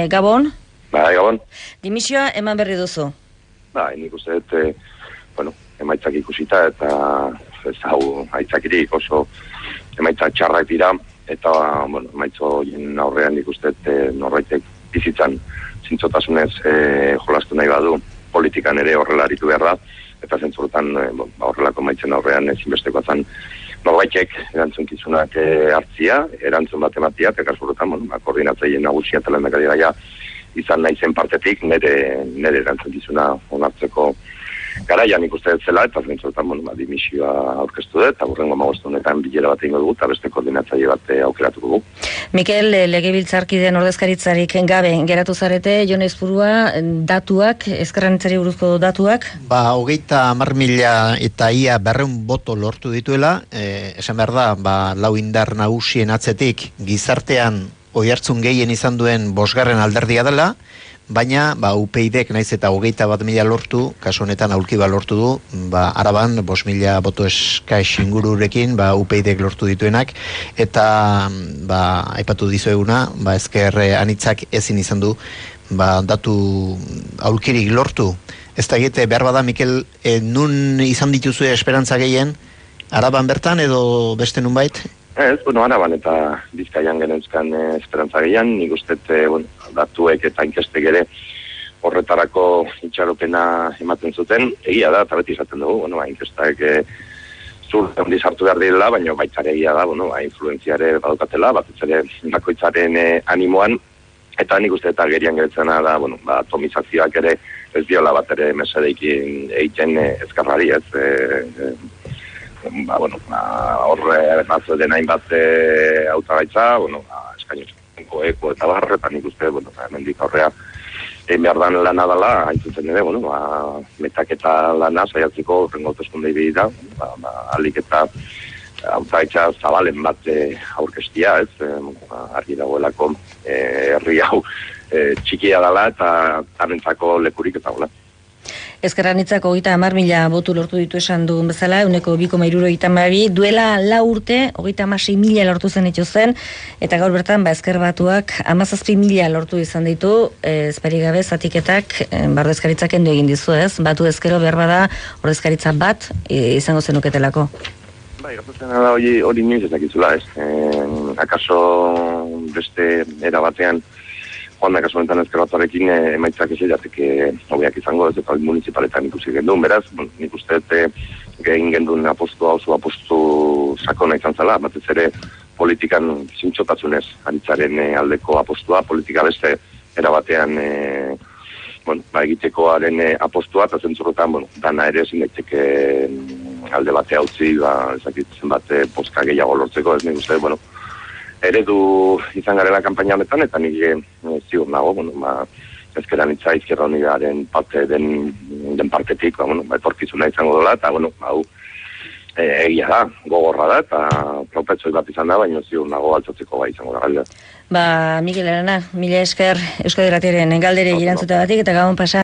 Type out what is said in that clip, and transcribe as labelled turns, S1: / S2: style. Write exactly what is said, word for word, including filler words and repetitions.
S1: Gabon?
S2: Bai, Gabon.
S1: Dimisioa eman berri duzu?
S2: Bai, nik uste dut, e, bueno, emaitzak ikusita eta ez hau aitzakirik oso emaitzak txarrak dira eta, bueno, emaitzo jen aurrean nik uste dut e, norbaitek bizitzan zintzotasunez e, jolastu nahi badu politikan ere horrela aritu behar da eta zentzurotan e, horrelako emaitzen aurrean ezinbestekoa zen norbaitek erantzunkizunak e, hartzia, erantzun bat ematia, eta kasurotan, bueno, koordinatzaile nagusia eta lehendakari gaia izan naizen partetik, nire, nire erantzunkizuna onartzeko garaian ikuste zela, eta zentzurotan, bueno, dimisioa aurkeztu dut, eta burrengo magostu honetan bilera bat egingo dugu, eta beste koordinatzaile bat aukeratuko dugu.
S1: Mikel, legebiltzarkideen ordezkaritzarik gabe geratu zarete, Jon Aizpurua, datuak, ezkerranitzari buruzko datuak?
S3: Ba, hogeita hamar mila eta ia berreun boto lortu dituela, eh, esan behar da, ba, lau indar nagusien atzetik gizartean oihartzun gehien izan duen bosgarren alderdia dela, baina ba, U P Yk naiz eta hogeita bat mila lortu, kasu honetan aulkiba lortu du, ba, Araban, bos mila boto eskais ingururekin, ba, U P Yk lortu dituenak, eta ba, aipatu dizueguna, ba, ezker anitzak ezin izan du, ba, datu aulkirik lortu. Ez da egite, behar bada, Mikel, e, nun izan dituzue esperantza gehien, Araban bertan edo beste nunbait?
S2: Ez, bueno, Araban eta Bizkaian geneuzkan e, esperantza gehian, nik uste, e, bueno, datuek eta inkestek ere horretarako itxaropena ematen zuten, egia da, eta beti izaten dugu, bueno, inkestak e, zur handiz hartu behar direla, baina baita egia da, bueno, ba, influenziare badokatela, batez ere bakoitzaren e, animoan, eta nik uste eta gerian geretzena da, bueno, ba, atomizazioak ere ez diola bat ere mesedeikin egiten e, ezkarrari, ez, e, e, ba, bueno, ba, horre batzu den hainbat e, autagaitza, bueno, ba, eskainuzko eko eta barre, eta nik uste, bueno, ba, mendik aurrea egin behar dan lana dela, hain zuzen ere, bueno, ba, metaketa lana saiatzeko horrengo hauteskundei behira, ba, ba, alik eta autagaitza zabalen bat e, aurkestia, ez, e, ba, argi dagoelako e, herri hau e, txikia dela eta tarentzako lekurik eta gola.
S1: Ezkerranitzako hogeita hamar mila botu lortu ditu esan duen bezala, euneko bi koma hirurogeita hamabi, duela lau urte, hogeita hamasei mila lortu zen zen, eta gaur bertan, ba, ezker batuak hamazazpi mila lortu izan ditu, ezperi gabe, zatiketak, ordezkaritzak kendu egin dizu, ez? Batu ezkero behar bada, ordezkaritza bat izango zenuketelako.
S2: Bai, gertatzen da hori hori nioz ezakizula, ez? E, akaso beste era batean, joan da kasu honetan ezker batuarekin e, emaitzak ezelateke hobeak izango, ez eta municipaletan ikusi gendun, beraz, bon, nik uste e, egin gendun apostu hau zu apostu sakona izan zela, batez ere politikan zintzotasunez aritzaren e, aldeko apostua, politika beste erabatean e, bueno, ba, egitekoaren e, apostua, eta zentzurrotan, bueno, dana ere ezin daiteke alde batea utzi, ba, ezakitzen bate poska gehiago lortzeko, ez nik uste, bueno, eredu izan garela kanpaina honetan, eta nik e, ziur nago, bueno, ba, ezkeran itza, izkerra unidaren parte den, den partetik, ba, bueno, ba, etorkizuna izango dela, eta, bueno, hau, e, egia da, gogorra da, eta propetsoi bat izan da, baina ziur nago altzotzeko bai izango da galda.
S1: Ba, Mikel Arana, mila esker Euskadi Irratiaren galdere irantzuta batik, eta gabon pasa.